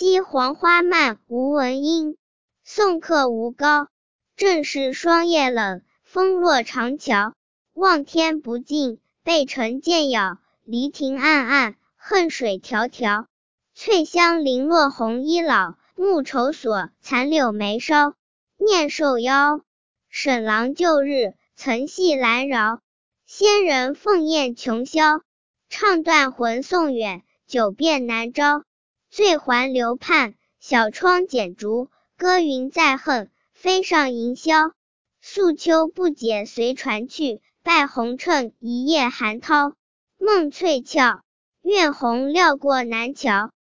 西黄花漫无闻音，送客无高。正是霜叶冷，风落长桥。望天不尽，被尘渐杳。离亭暗暗，恨水迢迢。翠香零落红衣老，暮愁锁，残柳眉梢。念寿夭，沈郎旧日，曾系兰饶。仙人凤宴穷宵，唱断魂送远，久变难招。醉还流盼，小窗剪烛，歌云再恨，飞上云霄。宿秋不解随船去，拜红尘一夜寒涛。梦翠翘，月红撩过南桥。